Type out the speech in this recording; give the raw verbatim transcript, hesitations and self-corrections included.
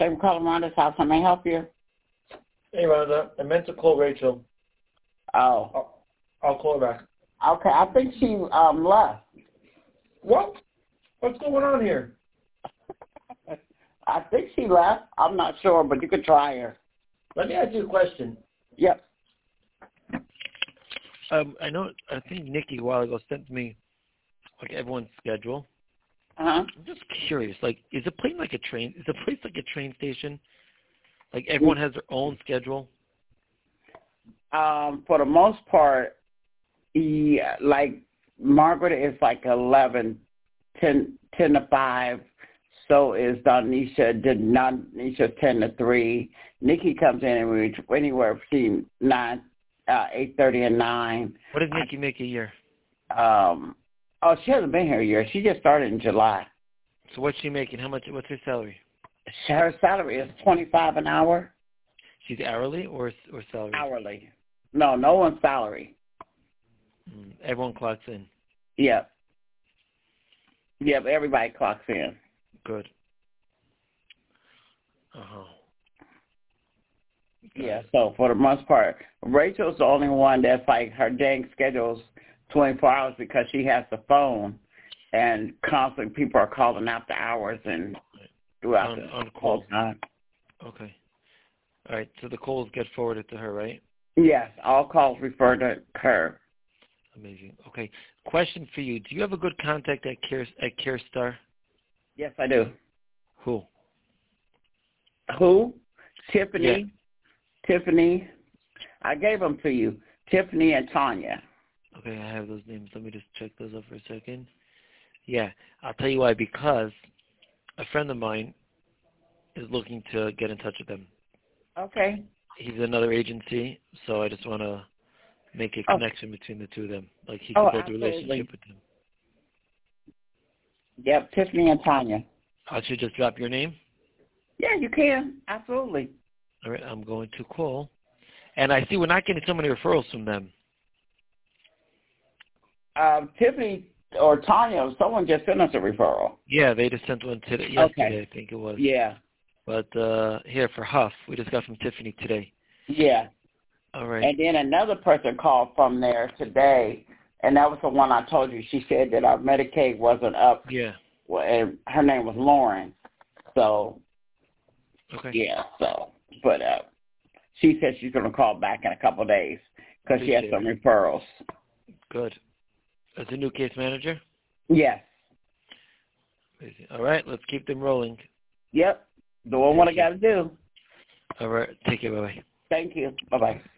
Thank you for calling Rhonda's house. How may I help you? Hey, Rhonda. I meant to call Rachel. Oh. I'll, I'll call her back. Okay. I think she um left. What? What's going on here? I think she left. I'm not sure, but you could try her. Let me ask you a question. Yep. Um, I know. I think Nikki a while ago sent me like everyone's schedule. Uh huh. I'm just curious. Like, is the place like a train? Is the place like a train station? Like everyone has their own schedule. Um, for the most part, yeah. Like Margaret is like eleven, ten, ten to five. So is Donisha. Did Donisha ten to three. Nikki comes in and we anywhere between nine, uh, eight thirty and nine. What does Nikki make a year? Um. Oh, she hasn't been here a year. She just started in July. So what's she making? How much? What's her salary? Her salary is twenty-five an hour. She's hourly or or salary? Hourly. No, no one's salary. Mm, everyone clocks in. Yep. Yep. Everybody clocks in. Good. Uh huh. Yeah. So for the most part, Rachel's the only one that's like her dang schedule's twenty-four hours because she has the phone, and constantly people are calling out the hours and throughout on, the on whole call. time. Okay. All right. So the calls get forwarded to her, right? Yes. All calls refer to her. Amazing. Okay. Question for you: do you have a good contact at Care at CareStar? Yes, I do. Who? Who? Tiffany. Yeah. Tiffany. I gave them to you. Tiffany and Tanya. Okay, I have those names. Let me just check those up for a second. Yeah, I'll tell you why. Because a friend of mine is looking to get in touch with them. Okay. He's another agency, so I just want to make a Oh. connection between the two of them. Like he Oh, could build a absolutely. relationship with them. Yep, Tiffany and Tanya. I should just drop your name? Yeah, you can. Absolutely. All right, I'm going to call. And I see we're not getting so many referrals from them. Um, Tiffany or Tanya, someone just sent us a referral. Yeah, they just sent one today, yesterday, Okay. I think it was. Yeah. But uh, here for Huff, we just got from Tiffany today. Yeah. All right. And then another person called from there today, and that was the one I told you. She said that our Medicaid wasn't up. Yeah. Well, and her name was Lauren. So, Okay. yeah, so, but uh, she said she's going to call back in a couple of days because she has some Appreciate referrals. Good. As a new case manager? Yes. Amazing. All right, let's keep them rolling. Yep. Doing what I got to do. All right, take care. Bye-bye. Thank you. Bye-bye.